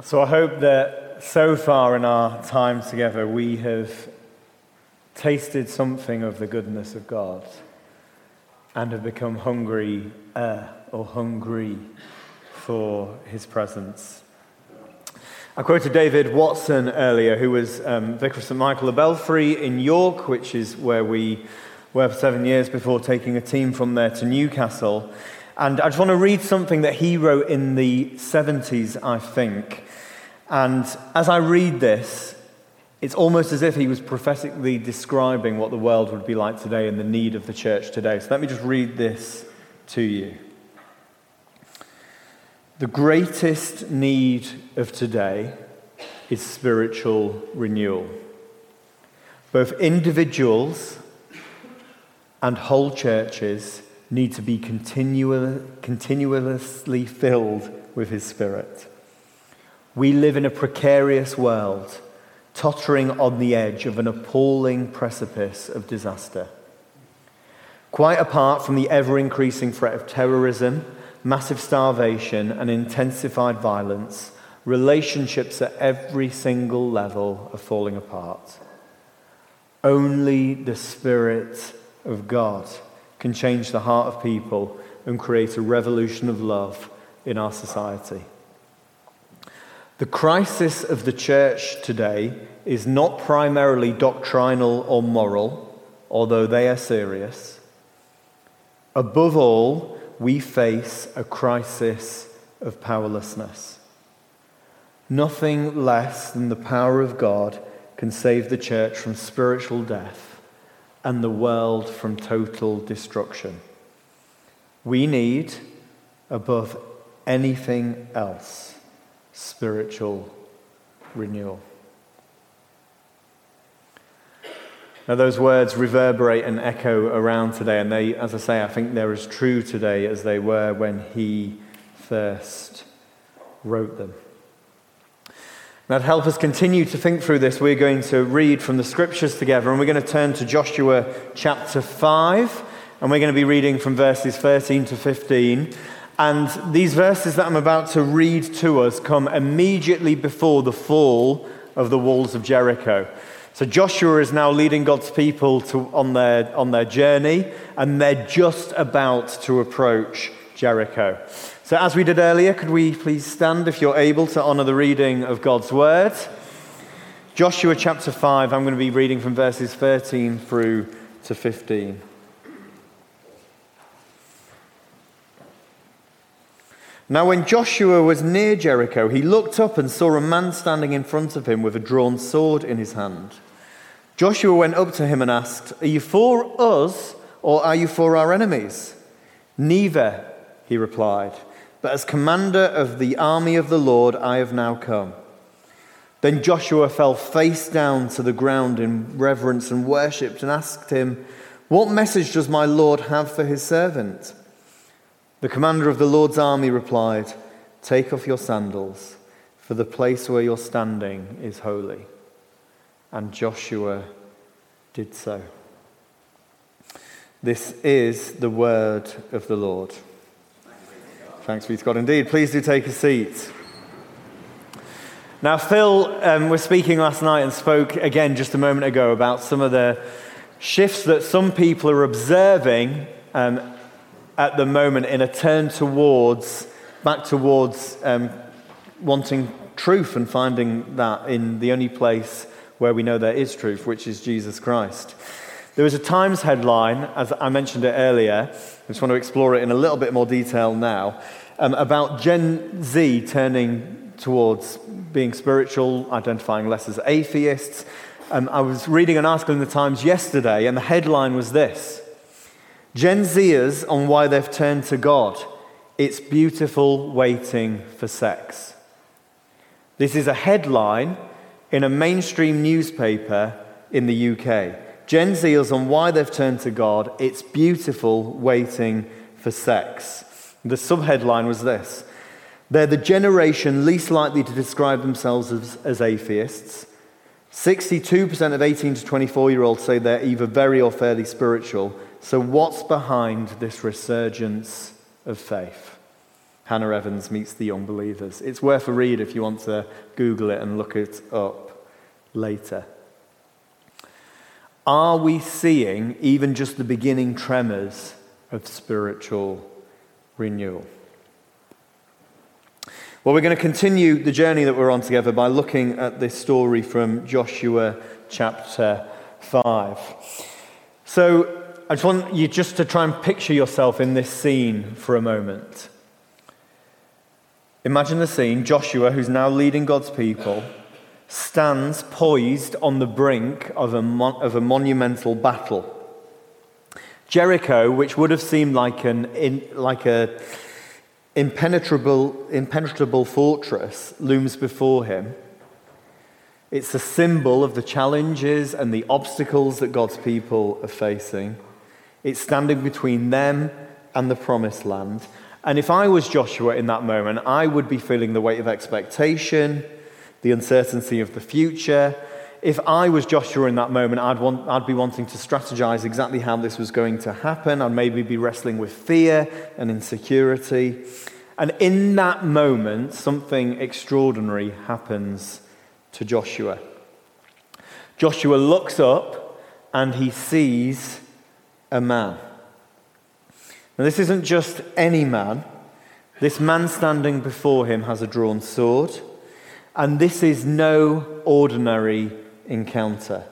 So I hope that so far in our time together we have tasted something of the goodness of God and have become hungry or hungry for his presence. I quoted David Watson earlier, who was Vicar of St Michael of Belfry in York, which is where we were for 7 years before taking a team from there to Newcastle. And I just want to read something that he wrote in the 70s, I think. And as I read this, it's almost as if he was prophetically describing what the world would be like today and the need of the church today. So let me just read this to you. The greatest need of today is spiritual renewal. Both individuals and whole churches need to be continuously filled with his Spirit. We live in a precarious world, tottering on the edge of an appalling precipice of disaster. Quite apart from the ever-increasing threat of terrorism, massive starvation, and intensified violence, relationships at every single level are falling apart. Only the Spirit of God can change the heart of people and create a revolution of love in our society. The crisis of the church today is not primarily doctrinal or moral, although they are serious. Above all, we face a crisis of powerlessness. Nothing less than the power of God can save the church from spiritual death and the world from total destruction. We need, above anything else, spiritual renewal. Now those words reverberate and echo around today, and they, as I say, I think they're as true today as they were when he first wrote them. Now to help us continue to think through this, we're going to read from the scriptures together, and we're going to turn to Joshua chapter 5, and we're going to be reading from verses 13 to 15. And these verses that I'm about to read to us come immediately before the fall of the walls of Jericho. So Joshua is now leading God's people on their journey, and they're just about to approach Jericho. So as we did earlier, could we please stand if you're able to honor the reading of God's word? Joshua chapter 5, I'm going to be reading from verses 13 through to 15. Now when Joshua was near Jericho, he looked up and saw a man standing in front of him with a drawn sword in his hand. Joshua went up to him and asked, "Are you for us or are you for our enemies?" "Neither," he replied, "but as commander of the army of the Lord I have now come." Then Joshua fell face down to the ground in reverence and worshipped and asked him, "What message does my Lord have for his servant?" The commander of the Lord's army replied, "Take off your sandals, for the place where you're standing is holy." And Joshua did so. This is the word of the Lord. Thanks be to God indeed. Please do take a seat. Now, Phil was speaking last night and spoke again just a moment ago about some of the shifts that some people are observing at the moment in a turn back towards wanting truth and finding that in the only place where we know there is truth, which is Jesus Christ. There was a Times headline, as I mentioned it earlier, I just want to explore it in a little bit more detail now, about Gen Z turning towards being spiritual, identifying less as atheists. I was reading an article in the Times yesterday, and the headline was this: Gen Zers on why they've turned to God. It's beautiful waiting for sex. This is a headline in a mainstream newspaper in the UK. Gen Zers on why they've turned to God. It's beautiful waiting for sex. The subheadline was this: they're the generation least likely to describe themselves as atheists. 62% of 18 to 24-year-olds say they're either very or fairly spiritual. So what's behind this resurgence of faith? Hannah Evans Meets the Young Believers. It's worth a read if you want to Google it and look it up later. Are we seeing even just the beginning tremors of spiritual renewal? Well, we're going to continue the journey that we're on together by looking at this story from Joshua chapter 5. So I just want you just to try and picture yourself in this scene for a moment. Imagine the scene. Joshua, who's now leading God's people, stands poised on the brink of a monumental battle. Jericho, which would have seemed like an impenetrable fortress, looms before him. It's a symbol of the challenges and the obstacles that God's people are facing. It's standing between them and the promised land. And if I was Joshua in that moment, I would be feeling the weight of expectation, the uncertainty of the future. If I was Joshua in that moment, I'd be wanting to strategize exactly how this was going to happen. I'd maybe be wrestling with fear and insecurity. And in that moment, something extraordinary happens to Joshua. Joshua looks up and he sees a man. Now, this isn't just any man. This man standing before him has a drawn sword, and this is no ordinary encounter.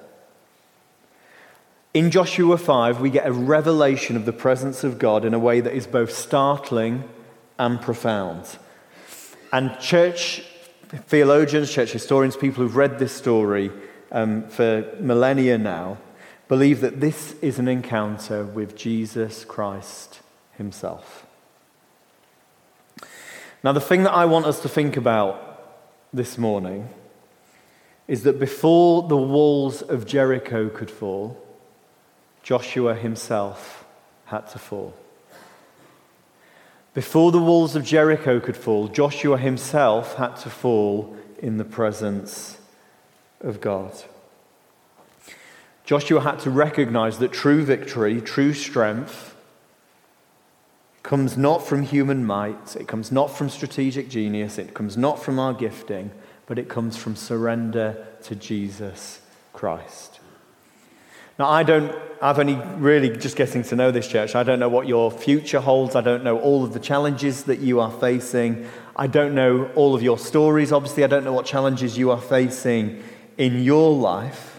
In Joshua 5, we get a revelation of the presence of God in a way that is both startling and profound. And church theologians, church historians, people who've read this story for millennia now, believe that this is an encounter with Jesus Christ himself. Now, the thing that I want us to think about this morning is that before the walls of Jericho could fall, Joshua himself had to fall. Before the walls of Jericho could fall, Joshua himself had to fall in the presence of God. Joshua had to recognize that true victory, true strength, comes not from human might, it comes not from strategic genius, it comes not from our gifting, but it comes from surrender to Jesus Christ. Now, I've only really just getting to know this church. I don't know what your future holds. I don't know all of the challenges that you are facing. I don't know all of your stories. Obviously, I don't know what challenges you are facing in your life.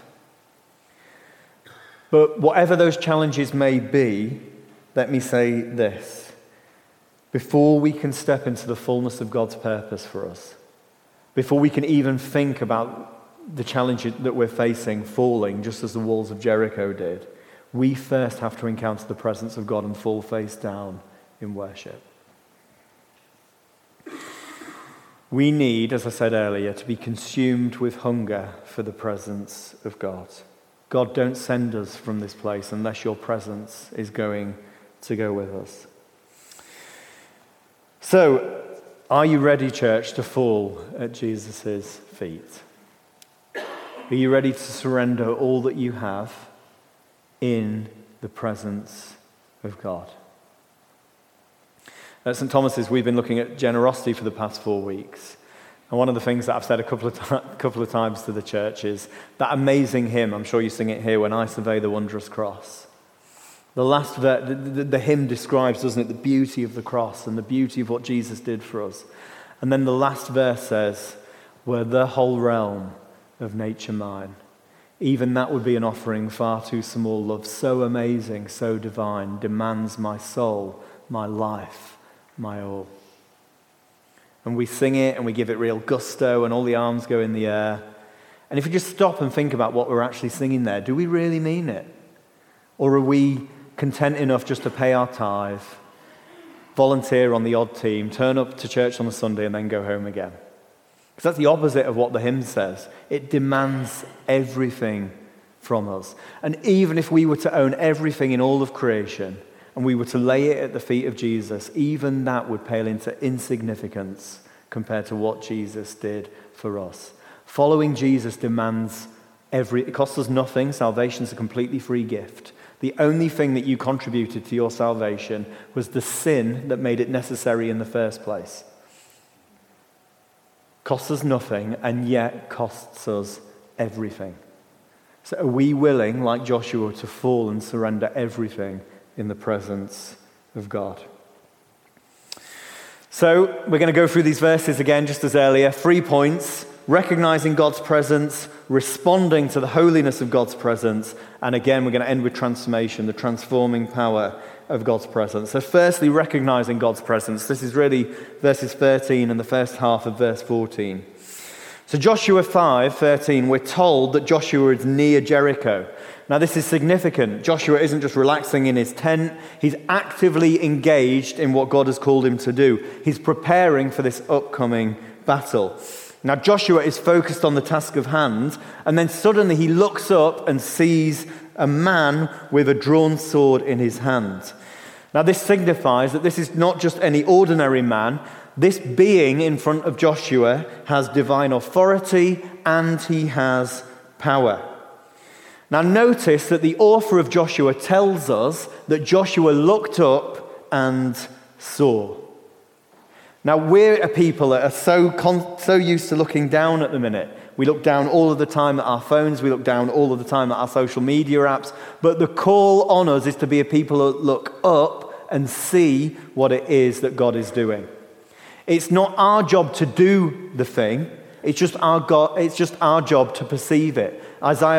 But whatever those challenges may be, let me say this. Before we can step into the fullness of God's purpose for us, before we can even think about the challenge that we're facing falling, just as the walls of Jericho did, we first have to encounter the presence of God and fall face down in worship. We need, as I said earlier, to be consumed with hunger for the presence of God. God, don't send us from this place unless your presence is going to go with us. So, are you ready, church, to fall at Jesus' feet? Are you ready to surrender all that you have in the presence of God? At St. Thomas's, we've been looking at generosity for the past 4 weeks. And one of the things that I've said a couple of times to the church is that amazing hymn, I'm sure you sing it here, When I Survey the Wondrous Cross. The hymn describes, doesn't it, the beauty of the cross and the beauty of what Jesus did for us. And then the last verse says, were the whole realm of nature mine. Even that would be an offering far too small. Love so amazing, so divine, demands my soul, my life, my all. And we sing it and we give it real gusto and all the arms go in the air. And if we just stop and think about what we're actually singing there, do we really mean it? Or are we content enough just to pay our tithe, volunteer on the odd team, turn up to church on a Sunday and then go home again? Because that's the opposite of what the hymn says. It demands everything from us. And even if we were to own everything in all of creation and we were to lay it at the feet of Jesus, even that would pale into insignificance compared to what Jesus did for us. Following Jesus demands it costs us nothing. Salvation's a completely free gift. The only thing that you contributed to your salvation was the sin that made it necessary in the first place. Costs us nothing, and yet costs us everything. So are we willing, like Joshua, to fall and surrender everything in the presence of God? So we're going to go through these verses again, just as earlier. 3 points: recognizing God's presence, responding to the holiness of God's presence, and again, we're going to end with transformation, the transforming power of God's presence. So firstly, recognizing God's presence. This is really verses 13 and the first half of verse 14. So Joshua 5:13, we're told that Joshua is near Jericho. Now this is significant. Joshua isn't just relaxing in his tent. He's actively engaged in what God has called him to do. He's preparing for this upcoming battle. Now Joshua is focused on the task of hand, and then suddenly he looks up and sees a man with a drawn sword in his hand. Now this signifies that this is not just any ordinary man. This being in front of Joshua has divine authority and he has power. Now notice that the author of Joshua tells us that Joshua looked up and saw. Now we're a people that are so used to looking down at the minute. We look down all of the time at our phones, we look down all of the time at our social media apps, but the call on us is to be a people that look up and see what it is that God is doing. It's not our job to do the thing, it's just our job to perceive it. Isaiah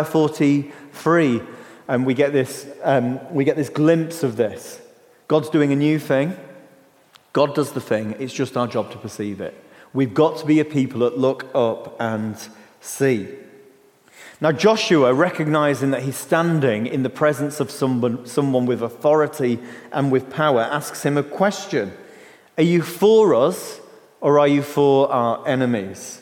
43, and we get this glimpse of this. God's doing a new thing. God does the thing. It's just our job to perceive it. We've got to be a people that look up and see. Now Joshua, recognizing that he's standing in the presence of someone with authority and with power, asks him a question. Are you for us or are you for our enemies?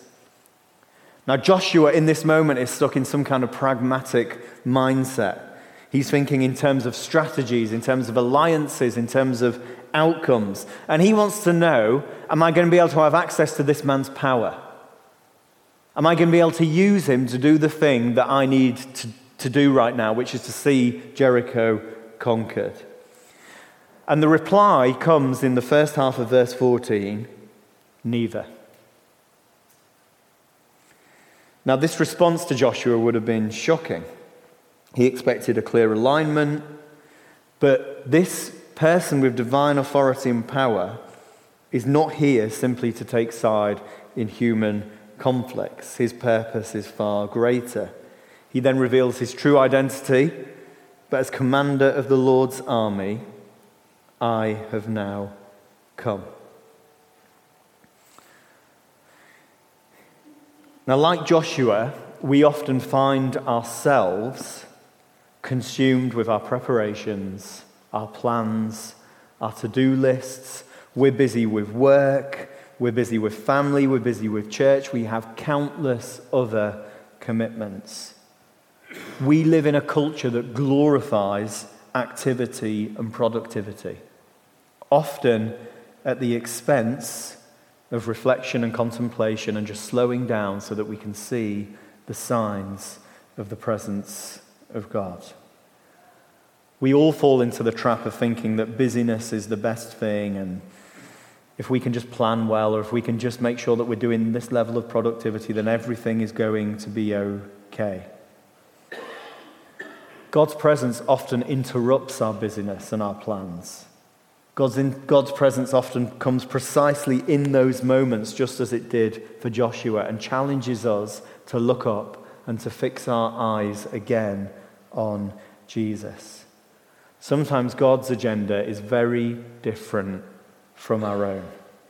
Now Joshua in this moment is stuck in some kind of pragmatic mindset. He's thinking in terms of strategies, in terms of alliances, in terms of outcomes. And he wants to know, am I going to be able to have access to this man's power? Am I going to be able to use him to do the thing that I need to do right now, which is to see Jericho conquered? And the reply comes in the first half of verse 14, neither. Now this response to Joshua would have been shocking. He expected a clear alignment, but this person with divine authority and power is not here simply to take side in human conflicts. His purpose is far greater. He then reveals his true identity, but as commander of the Lord's army, I have now come. Now, like Joshua, we often find ourselves consumed with our preparations, our plans, our to-do lists. We're busy with work, we're busy with family, we're busy with church. We have countless other commitments. We live in a culture that glorifies activity and productivity, often at the expense of reflection and contemplation and just slowing down so that we can see the signs of the presence of God. We all fall into the trap of thinking that busyness is the best thing, and if we can just plan well, or if we can just make sure that we're doing this level of productivity, then everything is going to be okay. God's presence often interrupts our busyness and our plans. God's presence often comes precisely in those moments, just as it did for Joshua, and challenges us to look up and to fix our eyes again on Jesus. Sometimes God's agenda is very different from our own.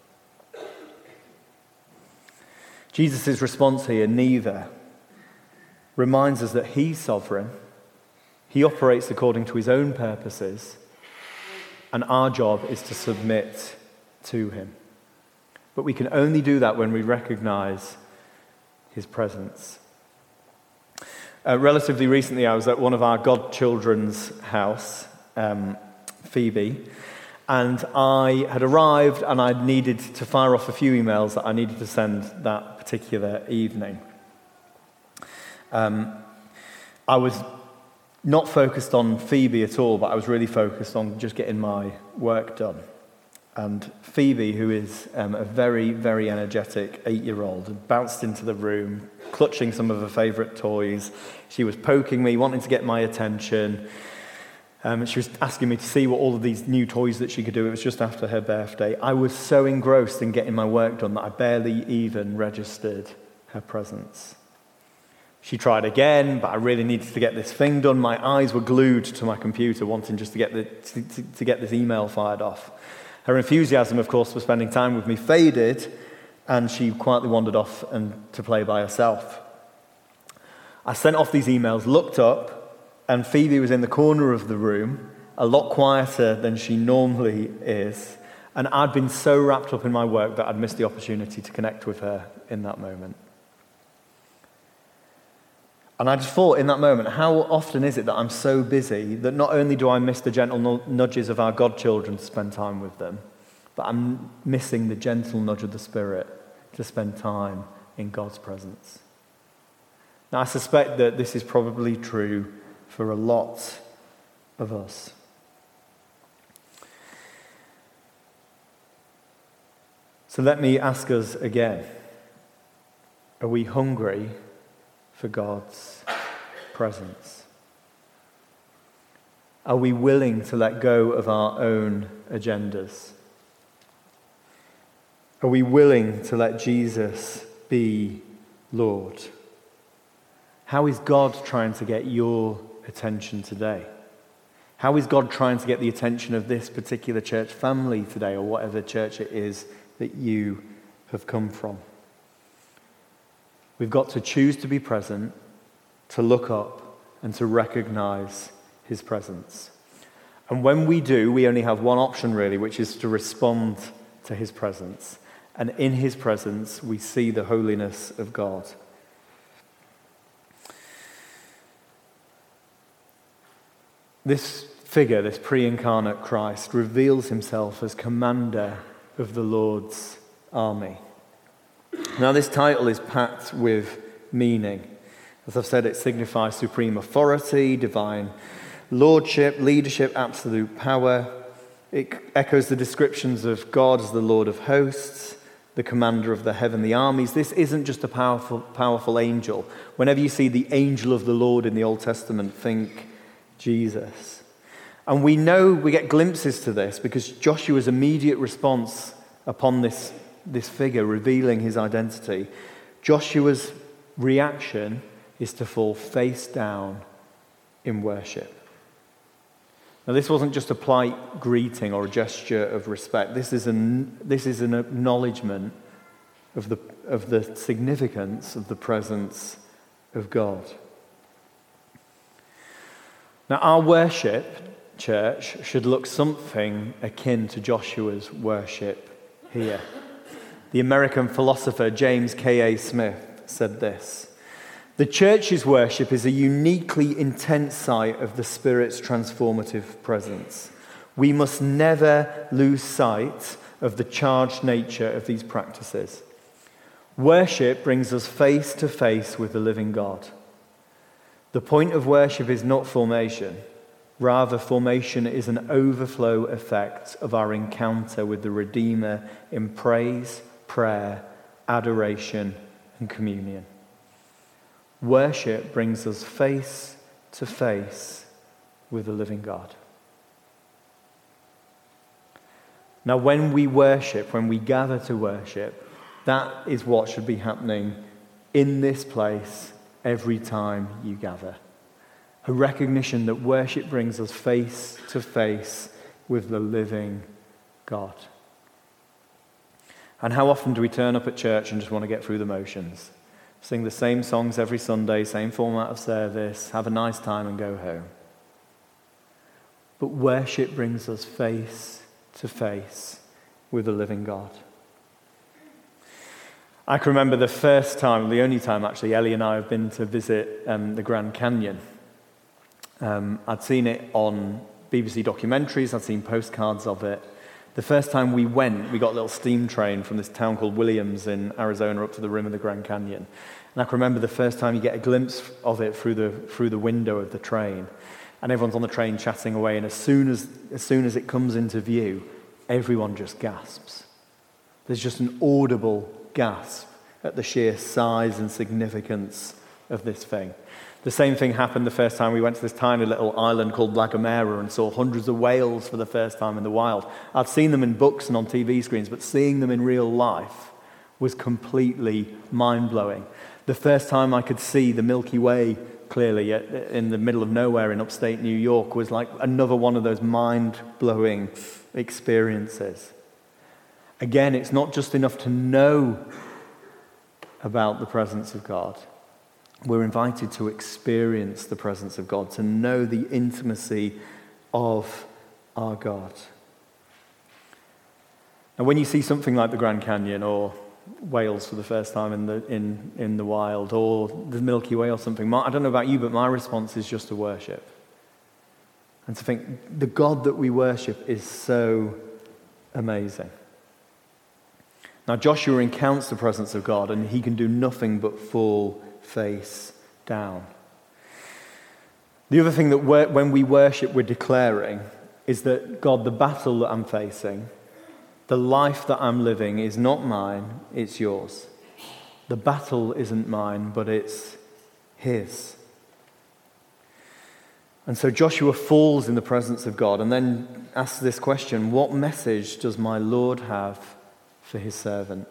Jesus' response here, neither, reminds us that he's sovereign. He operates according to his own purposes, and our job is to submit to him. But we can only do that when we recognize his presence. Relatively recently, I was at one of our godchildren's house, Phoebe, and I had arrived and I needed to fire off a few emails that I needed to send that particular evening. I was not focused on Phoebe at all, but I was really focused on just getting my work done. And Phoebe, who is a very, very energetic 8-year-old, had bounced into the room, clutching some of her favourite toys. She was poking me, wanting to get my attention. She was asking me to see what all of these new toys that she could do. It was just after her birthday. I was so engrossed in getting my work done that I barely even registered her presence. She tried again, but I really needed to get this thing done. My eyes were glued to my computer, wanting just to get this email fired off. Her enthusiasm, of course, for spending time with me faded, and she quietly wandered off to play by herself. I sent off these emails, looked up, and Phoebe was in the corner of the room, a lot quieter than she normally is, and I'd been so wrapped up in my work that I'd missed the opportunity to connect with her in that moment. And I just thought in that moment, how often is it that I'm so busy that not only do I miss the gentle nudges of our godchildren to spend time with them, but I'm missing the gentle nudge of the Spirit to spend time in God's presence. Now, I suspect that this is probably true for a lot of us. So let me ask us again, are we hungry for God's presence? Are we willing to let go of our own agendas? Are we willing to let Jesus be Lord? How is God trying to get your attention today? How is God trying to get the attention of this particular church family today, or whatever church it is that you have come from? We've got to choose to be present, to look up, and to recognize his presence. And when we do, we only have one option really, which is to respond to his presence. And in his presence, we see the holiness of God. This figure, this pre-incarnate Christ, reveals himself as commander of the Lord's army. Now, this title is packed with meaning. As I've said, it signifies supreme authority, divine lordship, leadership, absolute power. It echoes the descriptions of God as the Lord of hosts, the commander of the heavenly armies. This isn't just a powerful angel. Whenever you see the angel of the Lord in the Old Testament, think Jesus. And we know, we get glimpses to this because Joshua's immediate response upon this figure revealing his identity, Joshua's reaction is to fall face down in worship. Now, this wasn't just a polite greeting or a gesture of respect. This is an acknowledgement of the significance of the presence of God. Now, our worship, church, should look something akin to Joshua's worship here. The American philosopher James K.A. Smith said this: "The church's worship is a uniquely intense sight of the Spirit's transformative presence. We must never lose sight of the charged nature of these practices. Worship brings us face to face with the living God. The point of worship is not formation. Rather, formation is an overflow effect of our encounter with the Redeemer in praise, prayer, adoration, and communion. Worship brings us face to face with the living God." Now, when we worship, when we gather to worship, that is what should be happening in this place every time you gather. A recognition that worship brings us face to face with the living God. And how often do we turn up at church and just want to get through the motions? Sing the same songs every Sunday, same format of service, have a nice time and go home. But worship brings us face to face with the living God. I can remember the first time, the only time actually, Ellie and I have been to visit the Grand Canyon. I'd seen it on BBC documentaries, I'd seen postcards of it, The first time we went, we got a little steam train from this town called Williams in Arizona up to the rim of the Grand Canyon. And I can remember the first time you get a glimpse of it through the window of the train. And everyone's on the train chatting away, and as soon as it comes into view, everyone just gasps. There's just an audible gasp at the sheer size and significance of this thing. The same thing happened the first time we went to this tiny little island called La Gomera and saw hundreds of whales for the first time in the wild. I'd seen them in books and on TV screens, but seeing them in real life was completely mind-blowing. The first time I could see the Milky Way clearly in the middle of nowhere in upstate New York was like another one of those mind-blowing experiences. Again, it's not just enough to know about the presence of God. We're invited to experience the presence of God, to know the intimacy of our God. And when you see something like the Grand Canyon or Wales for the first time in the wild, or the Milky Way or something, I don't know about you, but my response is just to worship. And to think, the God that we worship is so amazing. Now Joshua encounters the presence of God, and he can do nothing but fall face down. The other thing that when we worship we're declaring is that, God, the battle that I'm facing, the life that I'm living is not mine, it's yours. The battle isn't mine, but it's his. And so Joshua falls in the presence of God and then asks this question: what message does my Lord have for his servant?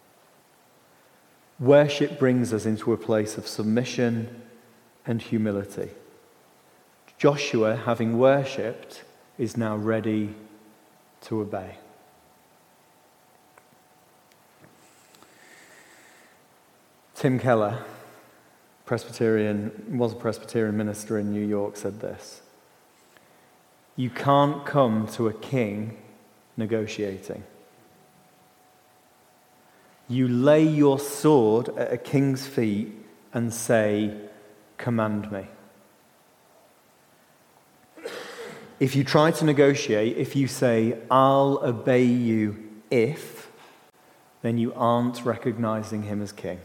Worship brings us into a place of submission and humility. Joshua, having worshipped, is now ready to obey. Tim Keller, was a Presbyterian minister in New York, said this: you can't come to a king negotiating. You lay your sword at a king's feet and say, command me. If you try to negotiate, if you say, I'll obey you if, then you aren't recognizing him as king.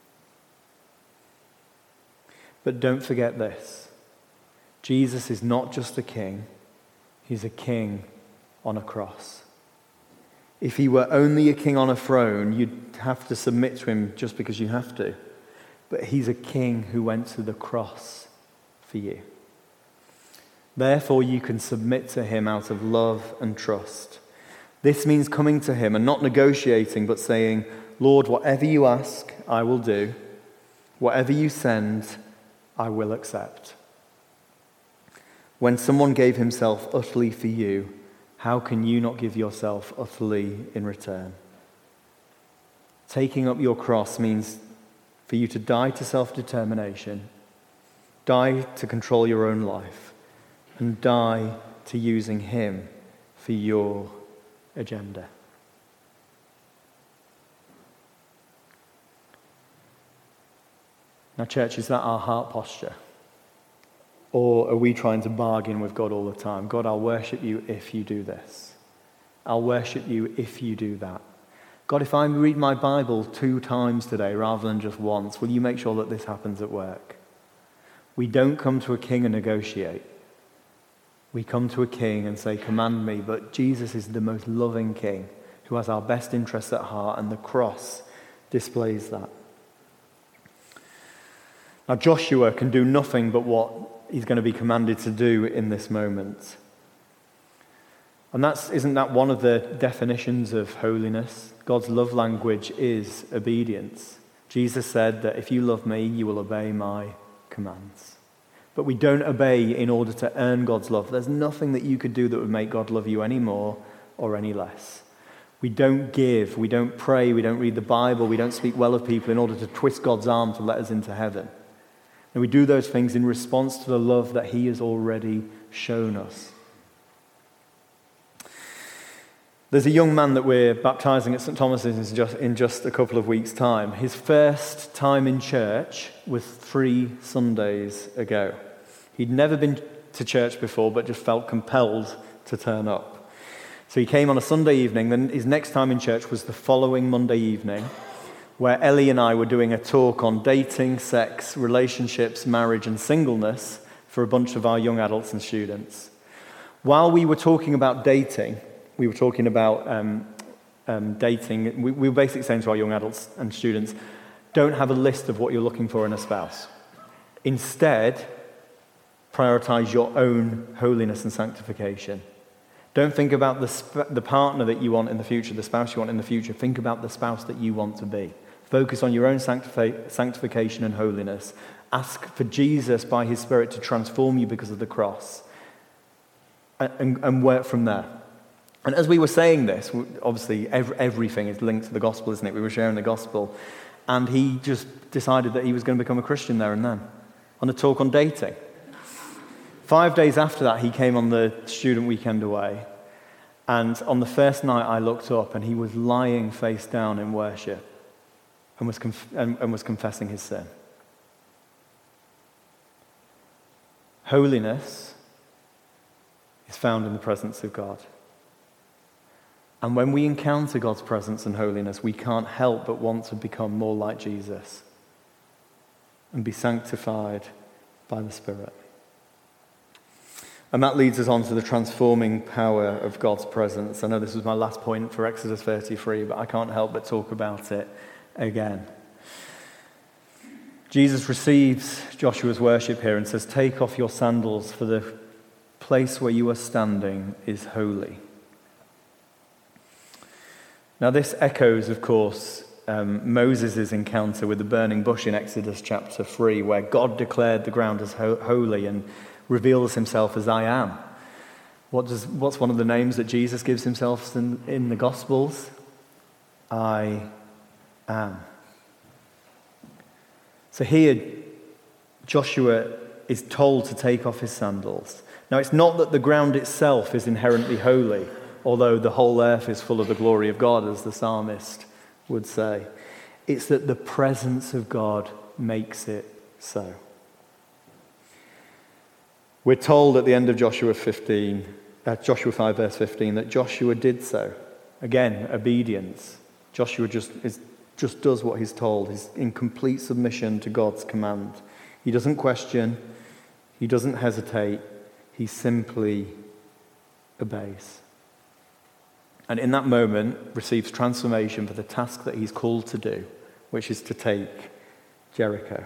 But don't forget this: Jesus is not just a king, he's a king on a cross. If he were only a king on a throne, you'd have to submit to him just because you have to. But he's a king who went to the cross for you. Therefore, you can submit to him out of love and trust. This means coming to him and not negotiating, but saying, Lord, whatever you ask, I will do. Whatever you send, I will accept. When someone gave himself utterly for you, how can you not give yourself utterly in return? Taking up your cross means for you to die to self-determination, die to control your own life, and die to using him for your agenda. Now, church, is that our heart posture? Or are we trying to bargain with God all the time? God, I'll worship you if you do this. I'll worship you if you do that. God, if I read my Bible 2 times today rather than just once, will you make sure that this happens at work? We don't come to a king and negotiate. We come to a king and say, command me. But Jesus is the most loving king who has our best interests at heart, and the cross displays that. Now, Joshua can do nothing but what he's going to be commanded to do in this moment. And isn't that one of the definitions of holiness? God's love language is obedience. Jesus said that if you love me, you will obey my commands. But we don't obey in order to earn God's love. There's nothing that you could do that would make God love you any more or any less. We don't give, we don't pray, we don't read the Bible, we don't speak well of people in order to twist God's arm to let us into heaven. And we do those things in response to the love that he has already shown us. There's a young man that we're baptizing at St. Thomas's in just a couple of weeks' time. His first time in church was 3 Sundays ago. He'd never been to church before, but just felt compelled to turn up. So he came on a Sunday evening. Then his next time in church was the following Monday evening, where Ellie and I were doing a talk on dating, sex, relationships, marriage, and singleness for a bunch of our young adults and students. While we were talking about dating, we were talking about dating. We were basically saying to our young adults and students, don't have a list of what you're looking for in a spouse. Instead, prioritize your own holiness and sanctification. Don't think about the partner that you want in the future, the spouse you want in the future. Think about the spouse that you want to be. Focus on your own sanctification and holiness. Ask for Jesus by his Spirit to transform you because of the cross. And work from there. And as we were saying this, obviously everything is linked to the gospel, isn't it? We were sharing the gospel. And he just decided that he was going to become a Christian there and then, on a talk on dating. 5 days after that, he came on the student weekend away. And on the first night, I looked up, and he was lying face down in worship and was confessing his sin. Holiness is found in the presence of God. And when we encounter God's presence and holiness, we can't help but want to become more like Jesus and be sanctified by the Spirit. And that leads us on to the transforming power of God's presence. I know this was my last point for Exodus 33, but I can't help but talk about it again. Jesus receives Joshua's worship here and says, "Take off your sandals, for the place where you are standing is holy." Now this echoes, of course, Moses' encounter with the burning bush in Exodus chapter 3, where God declared the ground as holy and reveals himself as I am. What's one of the names that Jesus gives himself in the Gospels? I am. So here, Joshua is told to take off his sandals. Now, it's not that the ground itself is inherently holy, although the whole earth is full of the glory of God, as the psalmist would say. It's that the presence of God makes it so. We're told at the end of Joshua 5, verse 15, that Joshua did so. Again, obedience. Joshua just does what he's told. He's in complete submission to God's command. He doesn't question. He doesn't hesitate. He simply obeys. And in that moment, receives transformation for the task that he's called to do, which is to take Jericho.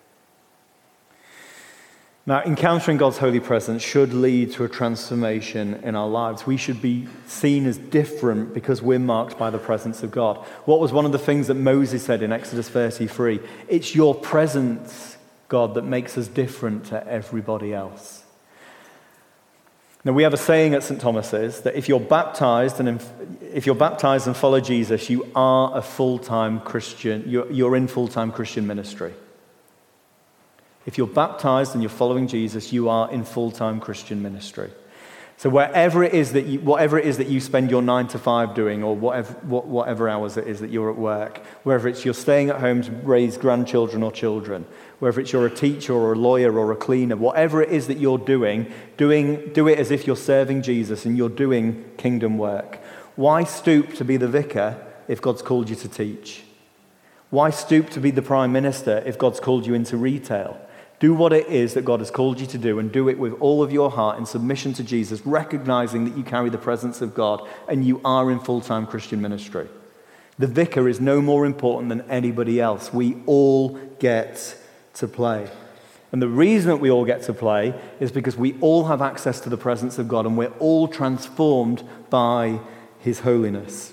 Now, encountering God's holy presence should lead to a transformation in our lives. We should be seen as different because we're marked by the presence of God. What was one of the things that Moses said in Exodus 33? It's your presence, God, that makes us different to everybody else. Now, we have a saying at St. Thomas's that if you're baptized and follow Jesus, you are a full-time Christian. You're in full-time Christian ministry. If you're baptized and you're following Jesus, you are in full-time Christian ministry. So whatever it is that you spend your 9 to 5 doing, or whatever hours it is that you're at work, whether it's you're staying at home to raise grandchildren or children, whether it's you're a teacher or a lawyer or a cleaner, whatever it is that you're doing, do it as if you're serving Jesus and you're doing kingdom work. Why stoop to be the vicar if God's called you to teach? Why stoop to be the prime minister if God's called you into retail? Do what it is that God has called you to do, and do it with all of your heart in submission to Jesus, recognizing that you carry the presence of God and you are in full-time Christian ministry. The vicar is no more important than anybody else. We all get to play. And the reason that we all get to play is because we all have access to the presence of God and we're all transformed by his holiness.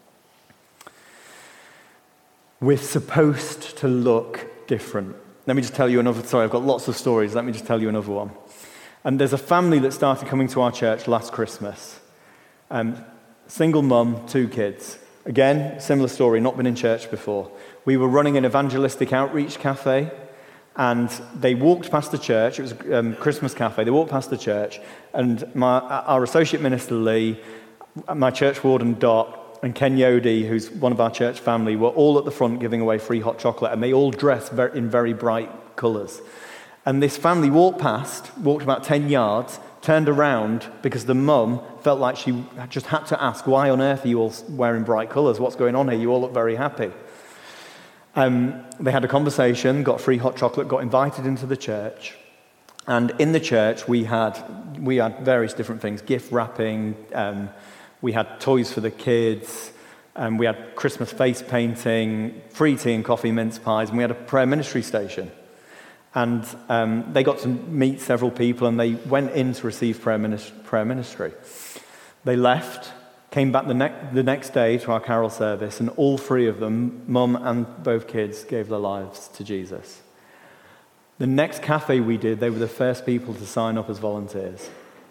We're supposed to look different. Let me just tell you another story. I've got lots of stories. Let me just tell you another one. And there's a family that started coming to our church last Christmas. Single mum, 2 kids. Again, similar story, not been in church before. We were running an evangelistic outreach cafe, and they walked past the church. It was a Christmas cafe. They walked past the church, and our associate minister, Lee, my church warden, Dot, and Ken Yodi, who's one of our church family, were all at the front giving away free hot chocolate, and they all dressed in very bright colours. And this family walked about 10 yards, turned around because the mum felt like she just had to ask, why on earth are you all wearing bright colours? What's going on here? You all look very happy. They had a conversation, got free hot chocolate, got invited into the church. And in the church, we had various different things, gift wrapping, we had toys for the kids, we had Christmas face painting, free tea and coffee, mince pies, and we had a prayer ministry station. And they got to meet several people, and they went in to receive prayer ministry. They left, came back the next day to our carol service, and all three of them, mum and both kids, gave their lives to Jesus. The next cafe we did, they were the first people to sign up as volunteers.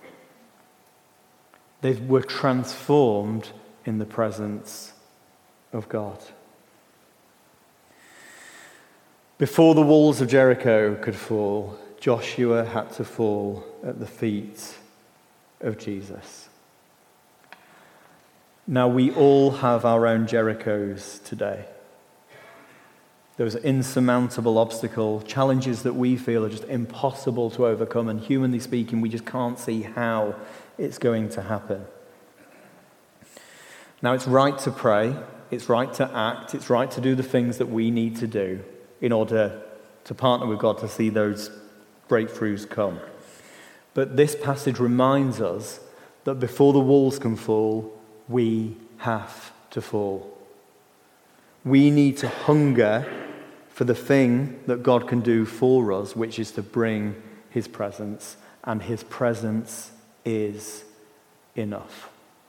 They were transformed in the presence of God. Before the walls of Jericho could fall, Joshua had to fall at the feet of Jesus. Now, we all have our own Jerichos today. Those insurmountable obstacles, challenges that we feel are just impossible to overcome, and humanly speaking, we just can't see how it's going to happen. Now, it's right to pray, it's right to act, it's right to do the things that we need to do in order to partner with God to see those breakthroughs come. But this passage reminds us that before the walls can fall, we have to fall. We need to hunger for the thing that God can do for us, which is to bring his presence, and his presence is enough.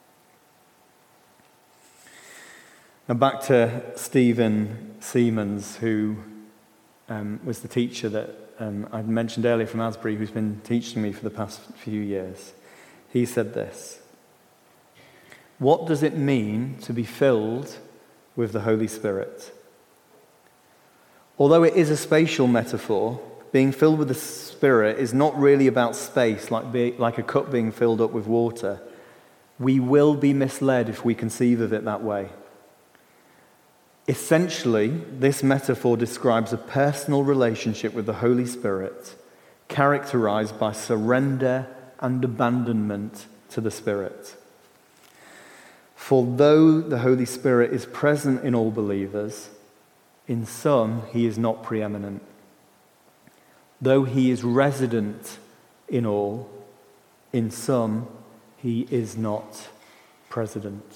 Now back to Stephen Siemens, who was the teacher that I mentioned earlier from Asbury, who's been teaching me for the past few years. He said this: what does it mean to be filled with the Holy Spirit? Although it is a spatial metaphor, being filled with the Spirit is not really about space, like a cup being filled up with water. We will be misled if we conceive of it that way. Essentially, this metaphor describes a personal relationship with the Holy Spirit, characterized by surrender and abandonment to the Spirit. For though the Holy Spirit is present in all believers, in some he is not preeminent. Though he is resident in all, in some he is not president.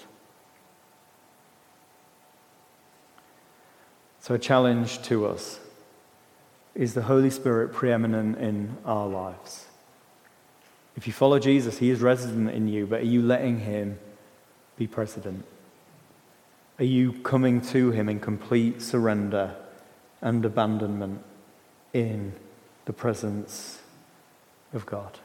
So a challenge to us: is the Holy Spirit preeminent in our lives? If you follow Jesus, he is resident in you, but are you letting him be president? Are you coming to him in complete surrender and abandonment in the presence of God?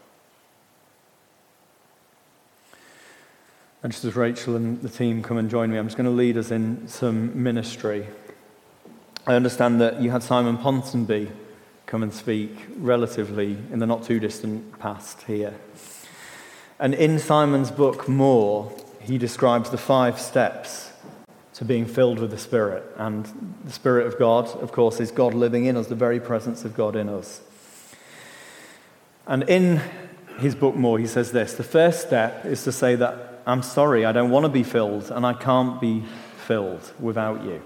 And just as Rachel and the team come and join me, I'm just going to lead us in some ministry. I understand that you had Simon Ponsonby come and speak relatively in the not too distant past here. And in Simon's book, More, he describes the 5 steps to being filled with the Spirit. And the Spirit of God, of course, is God living in us, the very presence of God in us. And in his book, More, he says this: the first step is to say that I'm sorry, I don't want to be filled, and I can't be filled without you.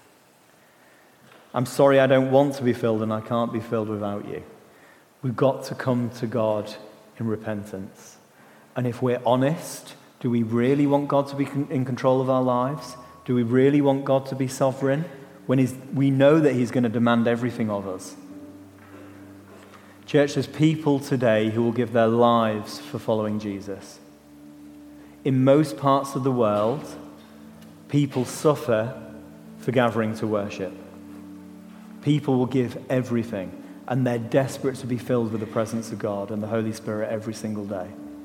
I'm sorry, I don't want to be filled, and I can't be filled without you. We've got to come to God in repentance. And if we're honest, do we really want God to be in control of our lives? Do we really want God to be sovereign when we know that he's going to demand everything of us? Church, there's people today who will give their lives for following Jesus. In most parts of the world, people suffer for gathering to worship. People will give everything, and they're desperate to be filled with the presence of God and the Holy Spirit every single day.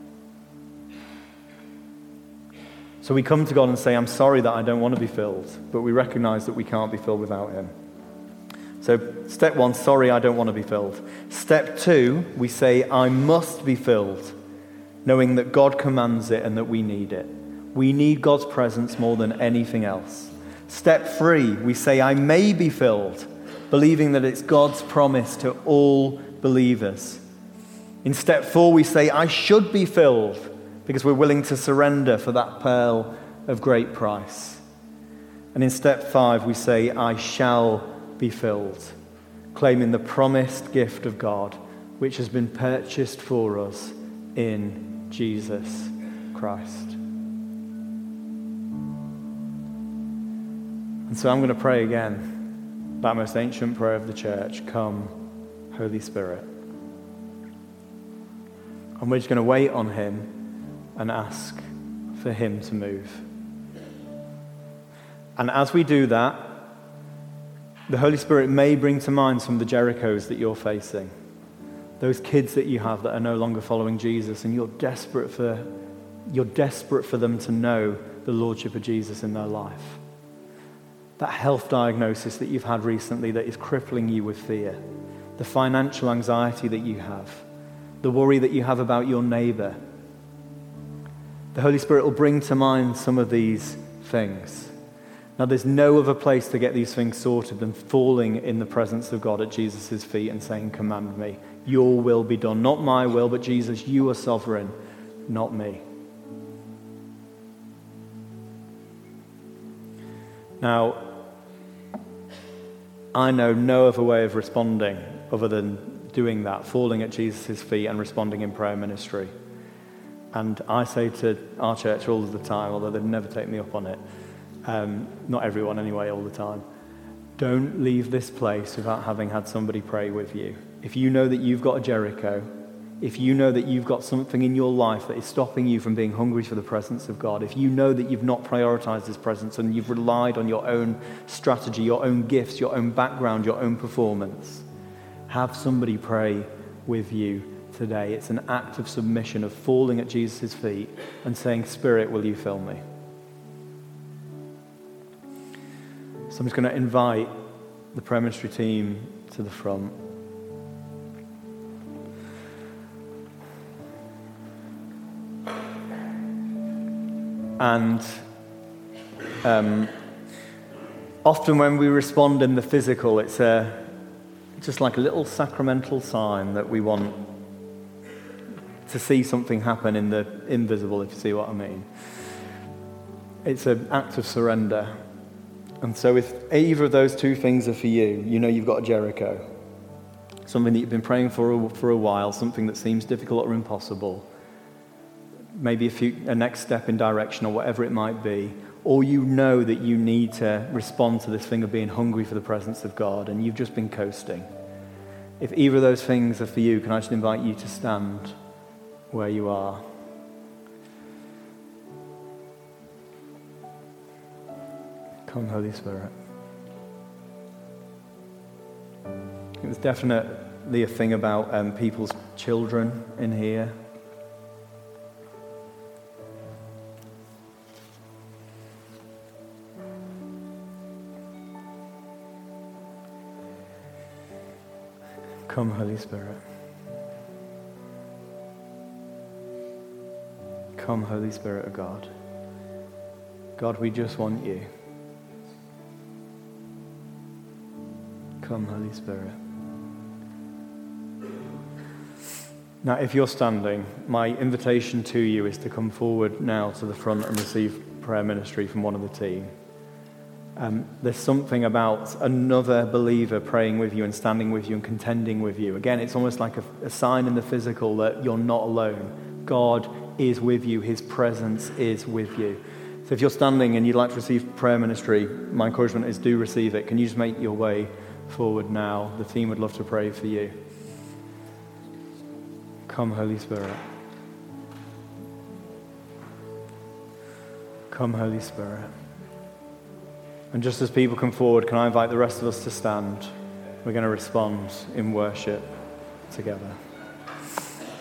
So we come to God and say, I'm sorry that I don't want to be filled, but we recognize that we can't be filled without him. So step 1, sorry, I don't want to be filled. Step 2, we say, I must be filled, knowing that God commands it and that we need it. We need God's presence more than anything else. Step 3, we say, I may be filled, believing that it's God's promise to all believers. In step 4, we say, I should be filled, because we're willing to surrender for that pearl of great price. And in step 5, we say, I shall be filled, claiming the promised gift of God, which has been purchased for us in Jesus Christ. And so I'm going to pray again, that most ancient prayer of the church, come, Holy Spirit. And we're just going to wait on him and ask for him to move. And as we do that, the Holy Spirit may bring to mind some of the Jerichos that you're facing. Those kids that you have that are no longer following Jesus, and you're desperate for them to know the lordship of Jesus in their life. That health diagnosis that you've had recently that is crippling you with fear. The financial anxiety that you have. The worry that you have about your neighbor. The Holy Spirit will bring to mind some of these things. Now, there's no other place to get these things sorted than falling in the presence of God at Jesus' feet and saying, command me. Your will be done. Not my will, but Jesus, you are sovereign, not me. Now, I know no other way of responding other than doing that, falling at Jesus' feet and responding in prayer ministry. And I say to our church all of the time, although they've never taken me up on it, not everyone anyway, all the time, don't leave this place without having had somebody pray with you. If you know that you've got a Jericho, if you know that you've got something in your life that is stopping you from being hungry for the presence of God, if you know that you've not prioritized His presence and you've relied on your own strategy, your own gifts, your own background, your own performance, have somebody pray with you today. It's an act of submission, of falling at Jesus' feet and saying, Spirit, will you fill me? So I'm just going to invite the prayer ministry team to the front. And often when we respond in the physical, it's just like a little sacramental sign that we want to see something happen in the invisible, if you see what I mean. It's an act of surrender. And so if either of those two things are for you, you know you've got a Jericho, something that you've been praying for a while, something that seems difficult or impossible, maybe a next step in direction or whatever it might be, or you know that you need to respond to this thing of being hungry for the presence of God and you've just been coasting. If either of those things are for you, can I just invite you to stand where you are? Come, Holy Spirit. There's definitely a thing about people's children in here. Come, Holy Spirit. Come, Holy Spirit of God. God, we just want you. Come, Holy Spirit. Now, if you're standing, my invitation to you is to come forward now to the front and receive prayer ministry from one of the team. There's something about another believer praying with you and standing with you and contending with you. Again, it's almost like a sign in the physical that you're not alone. God is with you. His presence is with you. So if you're standing and you'd like to receive prayer ministry, my encouragement is do receive it. Can you just make your way forward now? The team would love to pray for you. Come, Holy Spirit. Come, Holy Spirit. And just as people come forward, can I invite the rest of us to stand? We're going to respond in worship together.